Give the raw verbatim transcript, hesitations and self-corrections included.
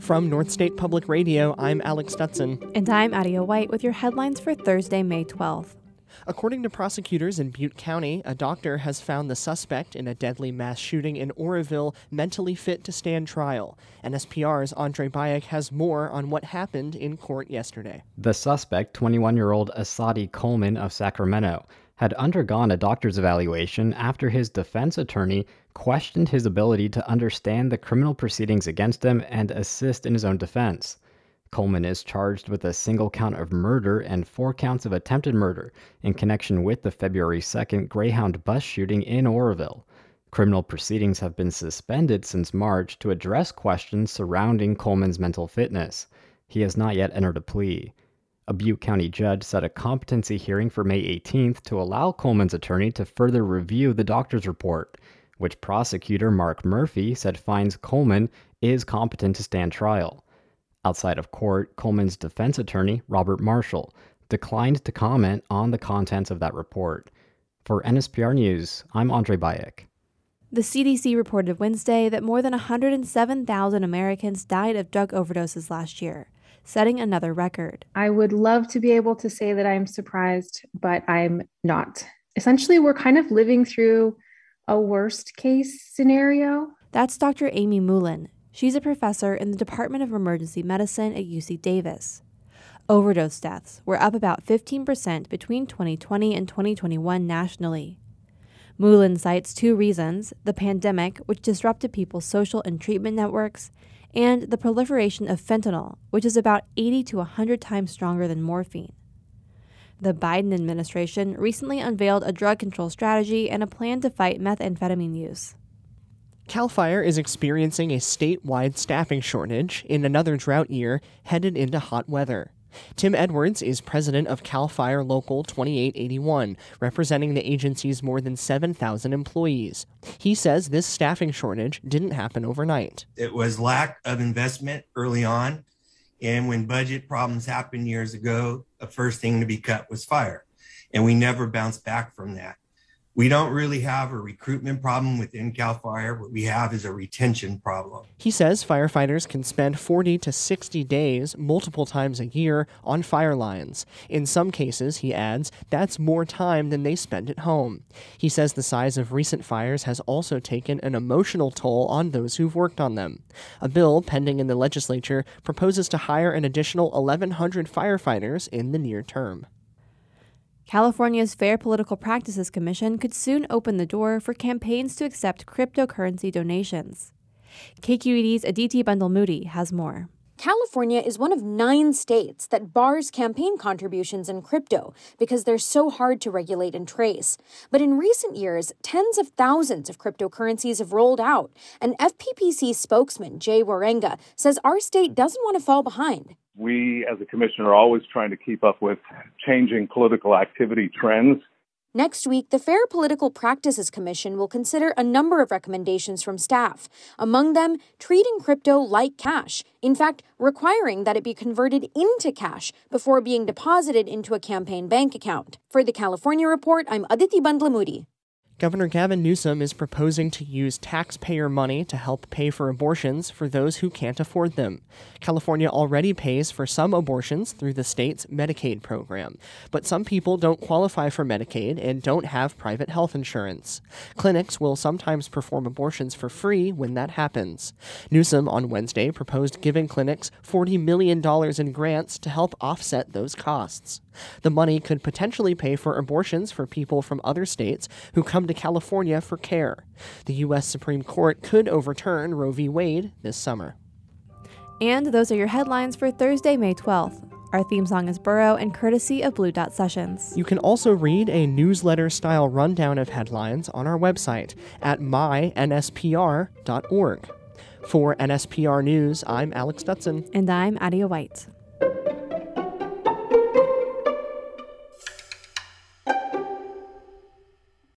From North State Public Radio, I'm Alex Stutson. And I'm Adia White with your headlines for Thursday, May twelfth. According to prosecutors in Butte County, a doctor has found the suspect in a deadly mass shooting in Oroville mentally fit to stand trial. N S P R's Andre Bayek has more on what happened in court yesterday. The suspect, twenty-one-year-old Asadi Coleman of Sacramento, had undergone a doctor's evaluation after his defense attorney questioned his ability to understand the criminal proceedings against him and assist in his own defense. Coleman is charged with a single count of murder and four counts of attempted murder in connection with the February second Greyhound bus shooting in Oroville. Criminal proceedings have been suspended since March to address questions surrounding Coleman's mental fitness. He has not yet entered a plea. A Butte County judge set a competency hearing for May eighteenth to allow Coleman's attorney to further review the doctor's report, which prosecutor Mark Murphy said finds Coleman is competent to stand trial. Outside of court, Coleman's defense attorney, Robert Marshall, declined to comment on the contents of that report. For N S P R News, I'm Andre Bayek. The C D C reported Wednesday that more than one hundred seven thousand Americans died of drug overdoses last year, setting another record. I would love to be able to say that I'm surprised, but I'm not. Essentially, we're kind of living through a worst case scenario. That's Doctor Amy Moulin. She's a professor in the Department of Emergency Medicine at U C Davis. Overdose deaths were up about fifteen percent between twenty twenty and twenty twenty-one nationally. Moulin cites two reasons: the pandemic, which disrupted people's social and treatment networks, and the proliferation of fentanyl, which is about eighty to one hundred times stronger than morphine. The Biden administration recently unveiled a drug control strategy and a plan to fight methamphetamine use. CAL FIRE is experiencing a statewide staffing shortage in another drought year headed into hot weather. Tim Edwards is president of CAL FIRE Local twenty-eight eighty-one, representing the agency's more than seven thousand employees. He says this staffing shortage didn't happen overnight. It was lack of investment early on, and when budget problems happened years ago, the first thing to be cut was fire, and we never bounced back from that. We don't really have a recruitment problem within CAL FIRE. What we have is a retention problem. He says firefighters can spend forty to sixty days, multiple times a year, on fire lines. In some cases, he adds, that's more time than they spend at home. He says the size of recent fires has also taken an emotional toll on those who've worked on them. A bill pending in the legislature proposes to hire an additional eleven hundred firefighters in the near term. California's Fair Political Practices Commission could soon open the door for campaigns to accept cryptocurrency donations. K Q E D's Aditi Bandel-Moody has more. California is one of nine states that bars campaign contributions in crypto because they're so hard to regulate and trace. But in recent years, tens of thousands of cryptocurrencies have rolled out, and F P P C spokesman Jay Warenga says our state doesn't want to fall behind. We, as a commission, are always trying to keep up with changing political activity trends. Next week, the Fair Political Practices Commission will consider a number of recommendations from staff, among them treating crypto like cash, in fact, requiring that it be converted into cash before being deposited into a campaign bank account. For the California Report, I'm Aditi Bandel-Moody. Governor Gavin Newsom is proposing to use taxpayer money to help pay for abortions for those who can't afford them. California already pays for some abortions through the state's Medicaid program, but some people don't qualify for Medicaid and don't have private health insurance. Clinics will sometimes perform abortions for free when that happens. Newsom on Wednesday proposed giving clinics forty million dollars in grants to help offset those costs. The money could potentially pay for abortions for people from other states who come to California for care. The U S Supreme Court could overturn Roe v. Wade this summer. And those are your headlines for Thursday, May twelfth. Our theme song is Burrow and courtesy of Blue Dot Sessions. You can also read a newsletter-style rundown of headlines on our website at my N S P R dot org. For N S P R News, I'm Alex Stutson. And I'm Adia White.